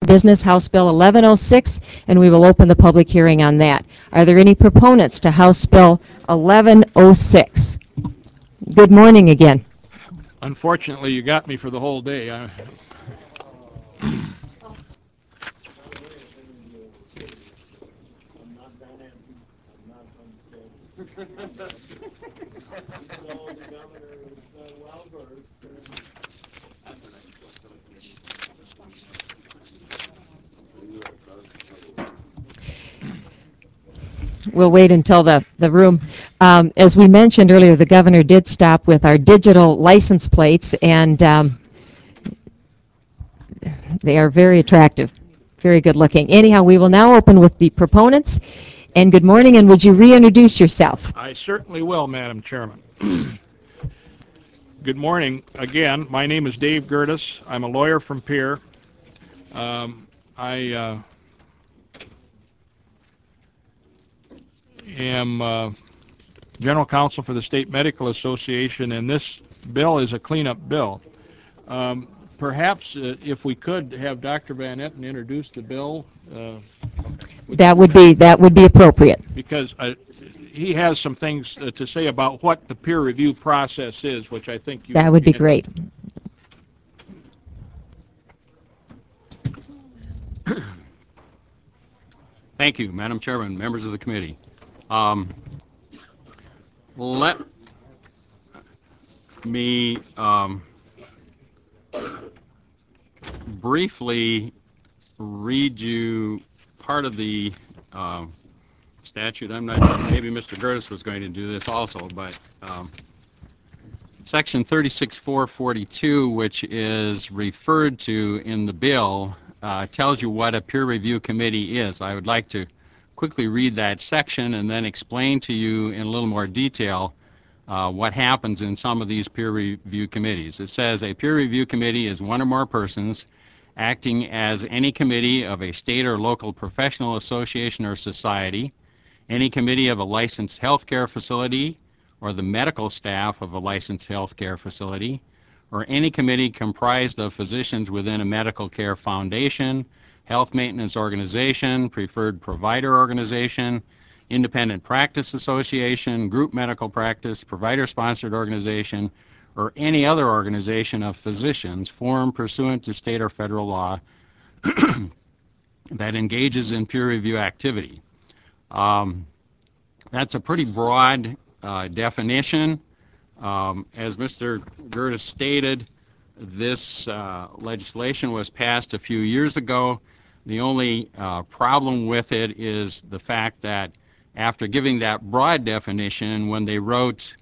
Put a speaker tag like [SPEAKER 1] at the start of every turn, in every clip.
[SPEAKER 1] Business, House Bill 1106, and we will open the public hearing on that. Are there any proponents to House Bill 1106? Good morning again.
[SPEAKER 2] Unfortunately, you got me for the whole day.
[SPEAKER 1] We'll wait until the room. As we mentioned earlier, the governor did stop with our digital license plates, and they are very attractive, very good looking. Anyhow, we will now open with the proponents. And good morning, and would you reintroduce yourself?
[SPEAKER 2] I certainly will, Madam Chairman. Good morning again. My name is Dave Gertis. I'm a lawyer from Pierre. I am General Counsel for the State Medical Association, and this bill is a cleanup bill. Perhaps if we could have Dr. Van Etten introduce the bill.
[SPEAKER 1] That would be appropriate.
[SPEAKER 2] Because he has some things to say about what the peer review process is, which I think you.
[SPEAKER 1] That would be great.
[SPEAKER 3] Thank you, Madam Chairman, members of the committee. Let me briefly read you part of the statute. I'm not sure, maybe Mr. Gertis was going to do this also, but Section 36.442, which is referred to in the bill, tells you what a peer review committee is. I would like to quickly read that section and then explain to you in a little more detail what happens in some of these peer review committees. It says a peer review committee is one or more persons acting as any committee of a state or local professional association or society, any committee of a licensed healthcare facility or the medical staff of a licensed healthcare facility, or any committee comprised of physicians within a medical care foundation, health maintenance organization, preferred provider organization, independent practice association, group medical practice, provider-sponsored organization, or any other organization of physicians formed pursuant to state or federal law that engages in peer review activity. That's a pretty broad definition. As Mr. Gertis stated, this legislation was passed a few years ago. The only problem with it is the fact that after giving that broad definition, when they wrote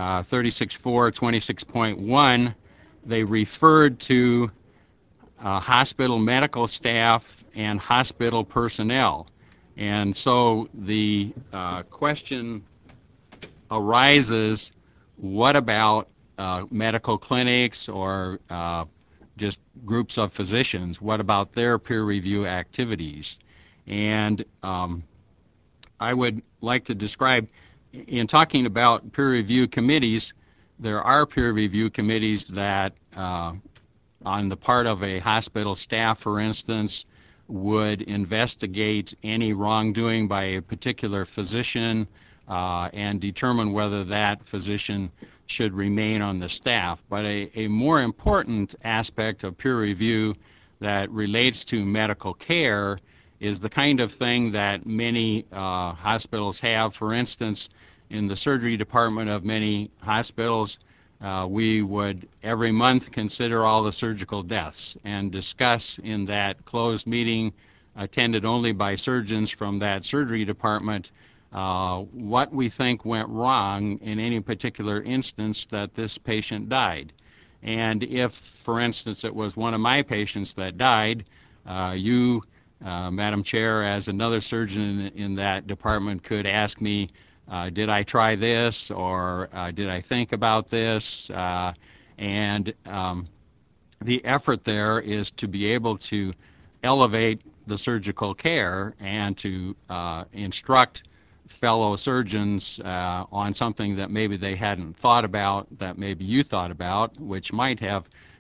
[SPEAKER 3] 36.426.1, they referred to hospital medical staff and hospital personnel. And so the question arises, what about medical clinics or just groups of physicians? What about their peer review activities? And I would like to describe, in talking about peer review committees, there are peer review committees that, on the part of a hospital staff, for instance, would investigate any wrongdoing by a particular physician and determine whether that physician should remain on the staff. But a more important aspect of peer review that relates to medical care is the kind of thing that many hospitals have. For instance, in the surgery department of many hospitals, we would every month consider all the surgical deaths and discuss in that closed meeting attended only by surgeons from that surgery department what we think went wrong in any particular instance that this patient died. And if, for instance, it was one of my patients that died, you, Madam Chair, as another surgeon in that department, could ask me, did I try this, or did I think about this? And the effort there is to be able to elevate the surgical care and to instruct fellow surgeons on something that maybe they hadn't thought about, that maybe you thought about, which might have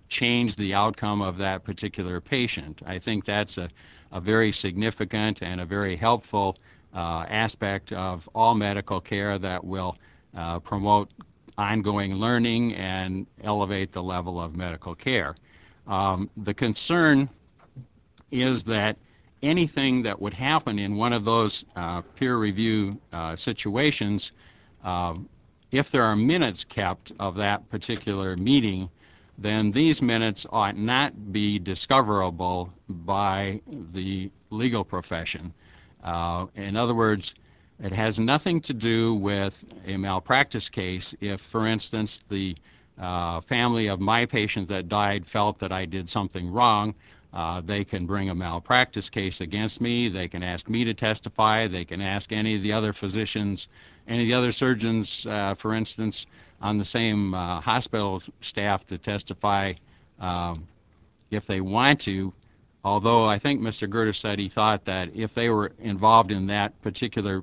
[SPEAKER 3] change the outcome of that particular patient. I think that's a very significant and a very helpful aspect of all medical care that will promote ongoing learning and elevate the level of medical care. The concern is that anything that would happen in one of those peer review situations, if there are minutes kept of that particular meeting, then these minutes ought not be discoverable by the legal profession. In other words, it has nothing to do with a malpractice case if, for instance, the family of my patient that died felt that I did something wrong. They can bring a malpractice case against me. They can ask me to testify. They can ask any of the other physicians, any of the other surgeons, for instance, on the same hospital staff to testify if they want to. Although I think Mr. Gertis said he thought that if they were involved in that particular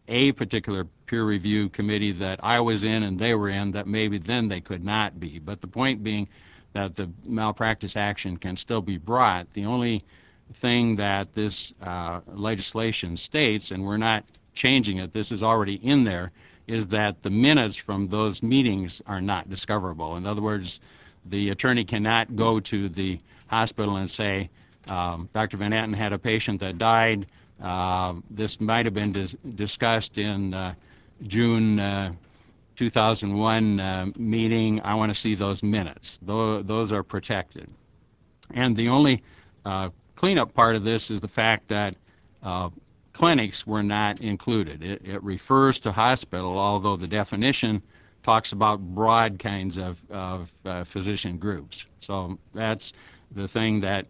[SPEAKER 3] peer review committee that I was in and they were in, that maybe then they could not be. But the point being that the malpractice action can still be brought. The only thing that this legislation states, and we're not changing it, this is already in there, is that the minutes from those meetings are not discoverable. In other words, the attorney cannot go to the hospital and say, Dr. Van Etten had a patient that died. This might have been discussed in June 2001 meeting. I want to see those minutes. Those are protected. And the only cleanup part of this is the fact that clinics were not included. It refers to hospital, although the definition talks about broad kinds of physician groups. So that's the thing that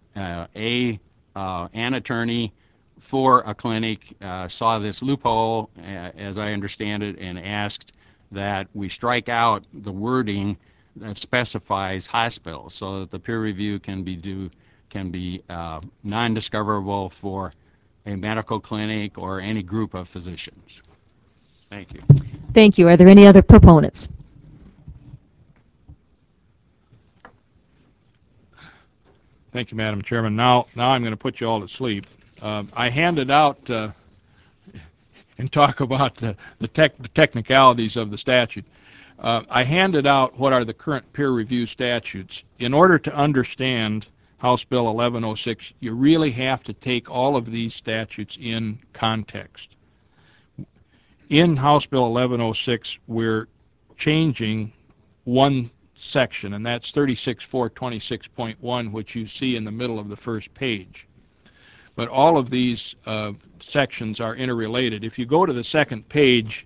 [SPEAKER 3] an attorney for a clinic saw this loophole, as I understand it, and asked that we strike out the wording that specifies hospital so that the peer review can be non-discoverable for a medical clinic or any group of physicians. Thank you.
[SPEAKER 1] Thank you. Are there any other proponents?
[SPEAKER 2] Thank you, Madam Chairman. Now I'm going to put you all to sleep. I handed out and talk about the technicalities of the statute. I handed out what are the current peer review statutes. In order to understand House Bill 1106, you really have to take all of these statutes in context. In House Bill 1106, we're changing one section, and that's 36.426.1, which you see in the middle of the first page. But all of these sections are interrelated. If you go to the second page,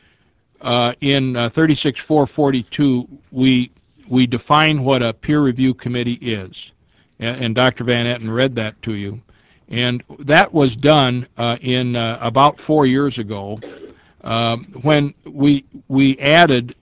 [SPEAKER 2] in 36.442, we define what a peer review committee is. And Dr. Van Etten read that to you. And that was done in about 4 years ago when we added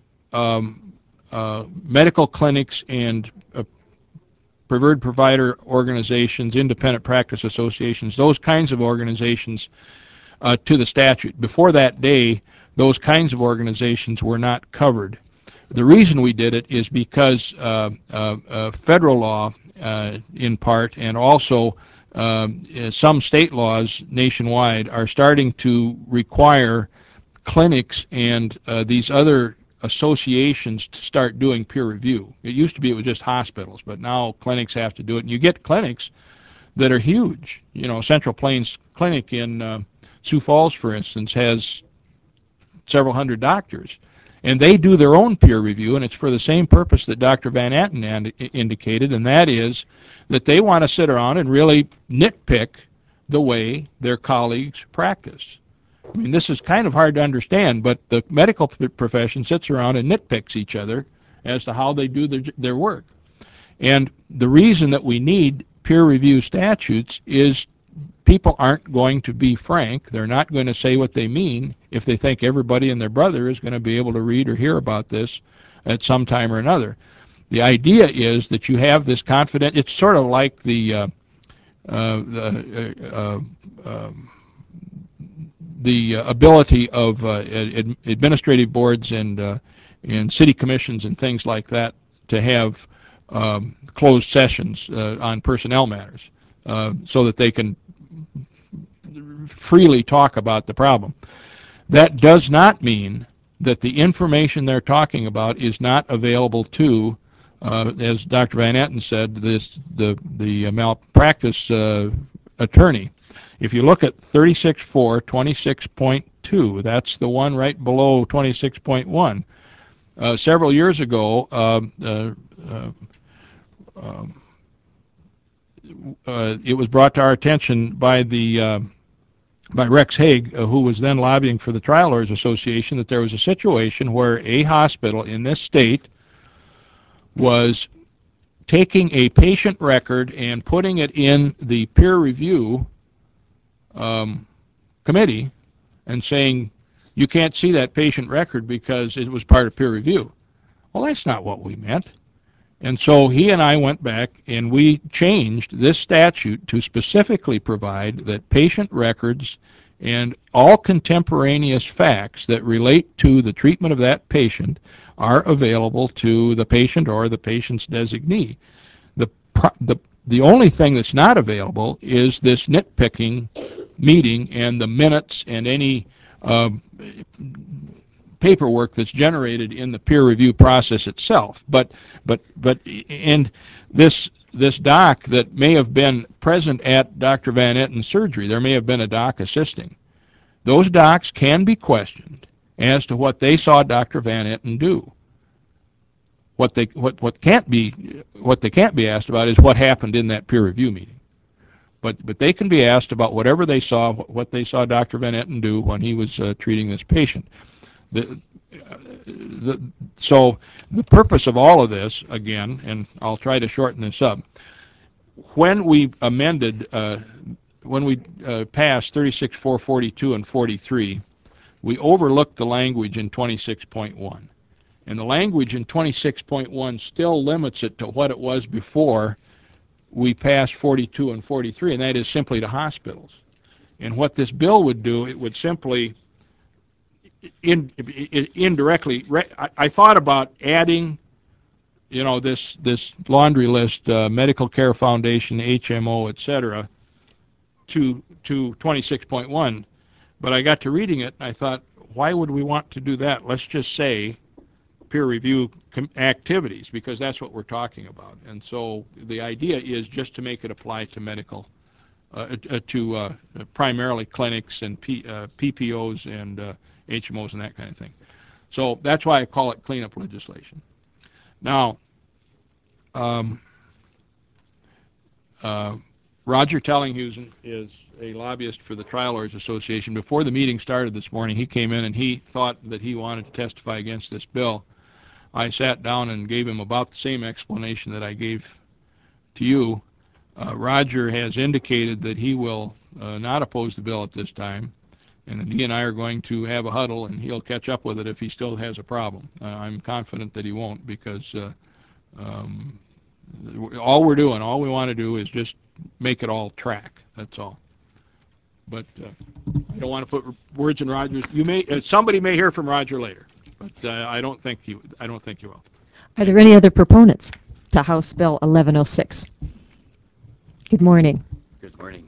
[SPEAKER 2] medical clinics and preferred provider organizations, independent practice associations, those kinds of organizations to the statute. Before that day, those kinds of organizations were not covered. The reason we did it is because federal law, in part, and also some state laws nationwide are starting to require clinics and these other associations to start doing peer review. It used to be it was just hospitals, but now clinics have to do it. And you get clinics that are huge. You know, Central Plains Clinic in Sioux Falls, for instance, has several hundred doctors. And they do their own peer review, and it's for the same purpose that Dr. Van Etten indicated, and that is that they want to sit around and really nitpick the way their colleagues practice. I mean, this is kind of hard to understand, but the medical profession sits around and nitpicks each other as to how they do their work. And the reason that we need peer review statutes is people aren't going to be frank. They're not going to say what they mean if they think everybody and their brother is going to be able to read or hear about this at some time or another. The idea is that you have this confident. It's sort of like the ability of administrative boards and city commissions and things like that to have closed sessions on personnel matters so that they can freely talk about the problem. That does not mean that the information they're talking about is not available to, as Dr. Van Etten said, the malpractice attorney. If you look at 36.4, 26.2, that's the one right below 26.1. Several years ago, it was brought to our attention by Rex Haig, who was then lobbying for the Trial Lawyers Association, that there was a situation where a hospital in this state was taking a patient record and putting it in the peer review committee and saying, you can't see that patient record because it was part of peer review. Well, that's not what we meant. And so he and I went back and we changed this statute to specifically provide that patient records and all contemporaneous facts that relate to the treatment of that patient are available to the patient or the patient's designee. The only thing that's not available is this nitpicking meeting and the minutes and any paperwork that's generated in the peer review process itself. But this doc that may have been present at Dr. Van Etten's surgery, there may have been a doc assisting. Those docs can be questioned as to what they saw Dr. Van Etten do. What they can't be asked about is what happened in that peer review meeting. But they can be asked about whatever they saw, what they saw Dr. Van Etten do when he was treating this patient. So the purpose of all of this, again, and I'll try to shorten this up, when we amended, when we passed 36.442 and 43, we overlooked the language in 26.1. And the language in 26.1 still limits it to what it was before we passed 42 and 43, and that is simply to hospitals. And what this bill would do, it would simply indirectly, I thought about adding, you know, this laundry list, Medical Care Foundation, HMO, etc., to 26.1, but I got to reading it and I thought, why would we want to do that? Let's just say peer review activities, because that's what we're talking about. And so the idea is just to make it apply to medical, to primarily clinics and PPOs and HMOs and that kind of thing. So that's why I call it cleanup legislation. Now, Roger Tellinghusen is a lobbyist for the Trial Lawyers Association. Before the meeting started this morning, he came in and he thought that he wanted to testify against this bill. I sat down and gave him about the same explanation that I gave to you. Roger has indicated that he will not oppose the bill at this time, and that he and I are going to have a huddle, and he'll catch up with it if he still has a problem. I'm confident that he won't, because all we want to do is just make it all track. That's all. But I don't want to put words in Roger's. Somebody may hear from Roger later, but I don't think you will.
[SPEAKER 1] Are there any other proponents to House Bill 1106? Good morning.
[SPEAKER 4] Good morning.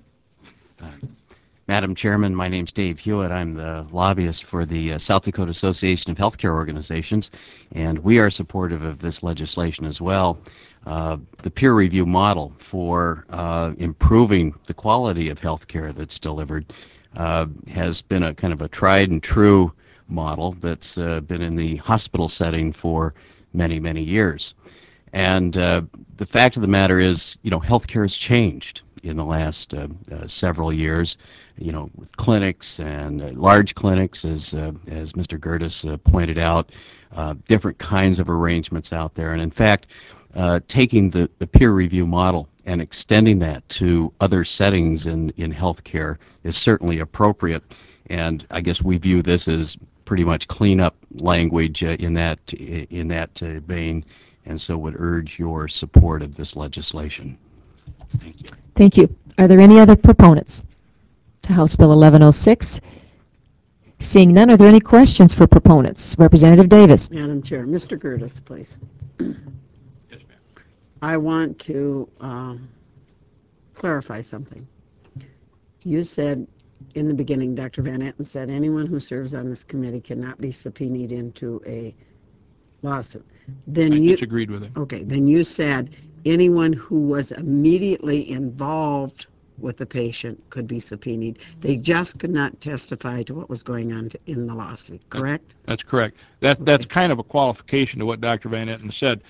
[SPEAKER 4] Madam Chairman, my name's Dave Hewitt. I'm the lobbyist for the South Dakota Association of Healthcare Organizations, and we are supportive of this legislation as well. The peer review model for improving the quality of healthcare that's delivered has been a kind of a tried and true model that's been in the hospital setting for many, many years. And the fact of the matter is, you know, healthcare has changed in the last several years, you know, with clinics and large clinics, as Mr. Gerdes pointed out, different kinds of arrangements out there. And in fact, taking the peer review model and extending that to other settings in healthcare is certainly appropriate. And I guess we view this as pretty much cleanup language in that vein, and so would urge your support of this legislation. Thank you.
[SPEAKER 1] Thank you. Are there any other proponents to House Bill 1106? Seeing none, are there any questions for proponents? Representative Davis.
[SPEAKER 5] Madam Chair, Mr. Gerdes, please.
[SPEAKER 2] Yes, ma'am.
[SPEAKER 5] I want to clarify something. You said in the beginning, Dr. Van Etten said, anyone who serves on this committee cannot be subpoenaed into a lawsuit. Then
[SPEAKER 2] I
[SPEAKER 5] you
[SPEAKER 2] disagreed with him.
[SPEAKER 5] Okay, then you said anyone who was immediately involved with the patient could be subpoenaed. They just could not testify to what was going on in the lawsuit, correct?
[SPEAKER 2] That's correct. That's kind of a qualification to what Dr. Van Etten said.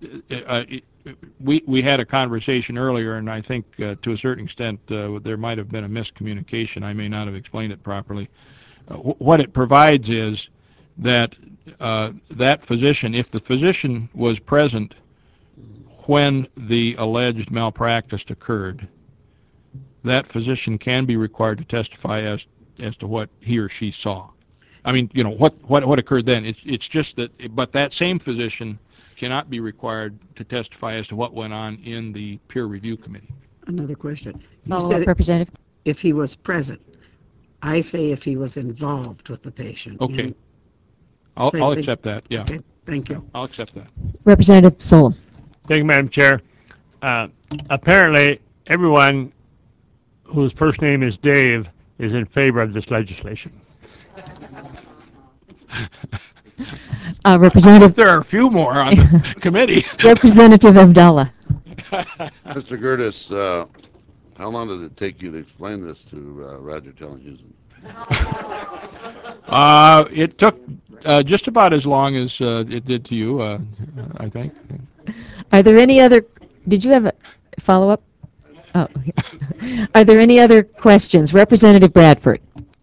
[SPEAKER 2] We had a conversation earlier, and I think to a certain extent there might have been a miscommunication. I may not have explained it properly. What it provides is that that physician, if the physician was present when the alleged malpractice occurred, that physician can be required to testify as to what he or she saw. I mean, you know, what occurred then. It's just that, but that same physician cannot be required to testify as to what went on in the peer review committee.
[SPEAKER 5] Another question. You
[SPEAKER 1] Follow
[SPEAKER 5] said
[SPEAKER 1] up, Representative.
[SPEAKER 5] if he was present. I say if he was involved with the patient.
[SPEAKER 2] Okay.
[SPEAKER 5] Same
[SPEAKER 2] I'll
[SPEAKER 5] thing.
[SPEAKER 2] accept that, yeah.
[SPEAKER 5] Okay, thank you.
[SPEAKER 2] I'll accept that.
[SPEAKER 1] Representative Solem.
[SPEAKER 6] Thank you, Madam Chair. Apparently, everyone whose first name is Dave is in favor of this legislation.
[SPEAKER 1] Representative
[SPEAKER 2] There are a few more on the committee.
[SPEAKER 1] Representative Abdallah.
[SPEAKER 7] Mr. Curtis, how long did it take you to explain this to Roger Tellenhuisen?
[SPEAKER 2] It took just about as long as it did to you, I think.
[SPEAKER 1] Are there any other, did you have a follow-up? Oh. Are there any other questions? Representative Bradford.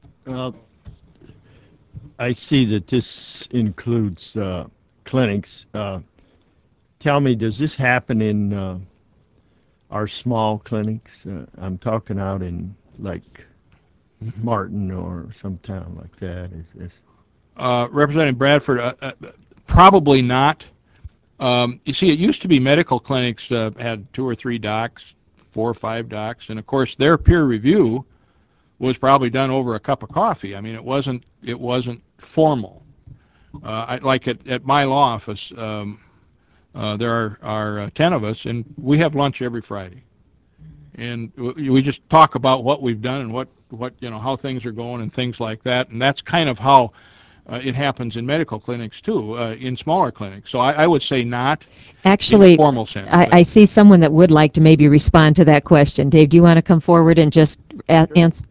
[SPEAKER 8] I see that this includes clinics. Tell me, does this happen in our small clinics? I'm talking out in, like, Martin or some town like that.
[SPEAKER 2] Representative Bradford, probably not. You see, it used to be medical clinics had 2 or 3 docs, 4 or 5 docs, and of course their peer review was probably done over a cup of coffee. I mean, it wasn't formal. Like at my law office, there are 10 of us, and we have lunch every Friday, and we just talk about what we've done and what how things are going and things like that, and that's kind of how it happens in medical clinics too, in smaller clinics. So I would say not.
[SPEAKER 1] Actually,
[SPEAKER 2] in a formal sense.
[SPEAKER 1] I see someone that would like to maybe respond to that question. Dave, do you want to come forward and just answer?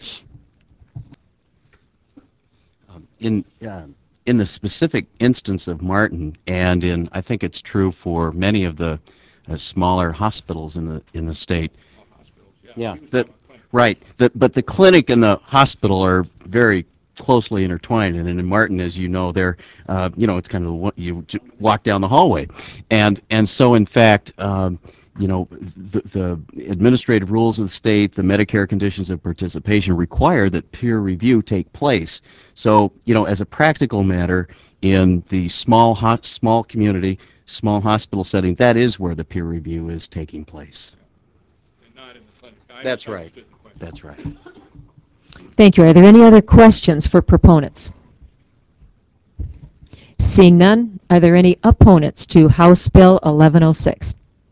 [SPEAKER 4] In the specific instance of Martin, and I think it's true for many of the smaller hospitals in the state. Yeah. Right. But the clinic and the hospital are very closely intertwined, and in Martin, as you know, they're it's kind of you walk down the hallway, and so in fact. The administrative rules of the state, the Medicare conditions of participation require that peer review take place. So, as a practical matter, in the small community, small hospital setting, that is where the peer review is taking place.
[SPEAKER 2] Not in the clinic.
[SPEAKER 4] That's right. That's right.
[SPEAKER 1] Thank you. Are there any other questions for proponents? Seeing none, are there any opponents to House Bill 1106?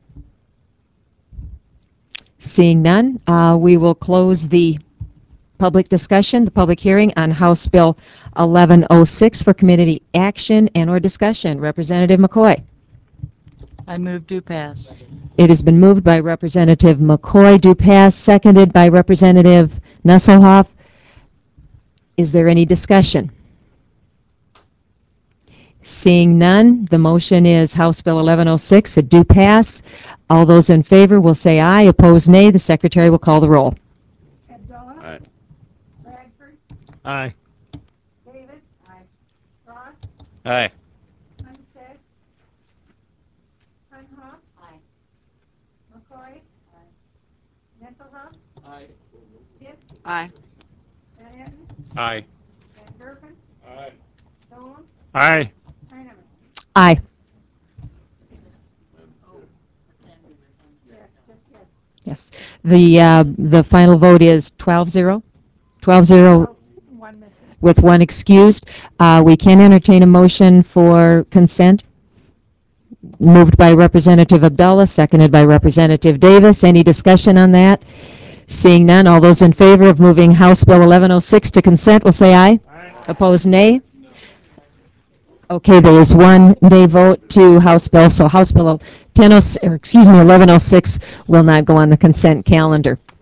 [SPEAKER 1] Seeing none, we will close the public discussion, the public hearing on House Bill 1106 for community action and or discussion. Representative McCoy.
[SPEAKER 9] I move to pass.
[SPEAKER 1] It has been moved by Representative McCoy to pass, seconded by Representative Nusselhoff. Is there any discussion? Seeing none, the motion is House Bill 1106, a do pass. All those in favor will say aye, opposed nay. The Secretary will call the roll.
[SPEAKER 10] Abdullah?
[SPEAKER 7] Aye.
[SPEAKER 10] Bradford?
[SPEAKER 6] Aye.
[SPEAKER 10] David? Aye. Ross?
[SPEAKER 3] Aye.
[SPEAKER 10] Munstead? Hunhoff? Aye. McCoy? Aye. Nesselhoff?
[SPEAKER 2] Aye.
[SPEAKER 10] Pitts?
[SPEAKER 9] Aye.
[SPEAKER 10] Van Etten?
[SPEAKER 6] Aye.
[SPEAKER 10] Van Gerven?
[SPEAKER 2] Aye.
[SPEAKER 10] Stone?
[SPEAKER 6] Aye.
[SPEAKER 10] Heineman?
[SPEAKER 1] Aye.
[SPEAKER 10] Yes.
[SPEAKER 1] Yes. The final vote is 12-0? 12-0
[SPEAKER 10] One missing.
[SPEAKER 1] with one excused. We can entertain a motion for consent. Moved by Representative Abdullah, seconded by Representative Davis. Any discussion on that? Seeing none, all those in favor of moving House Bill 1106 to consent will say aye. Opposed, nay. Okay, there is one nay vote to House Bill, so House Bill 1106 will not go on the consent calendar.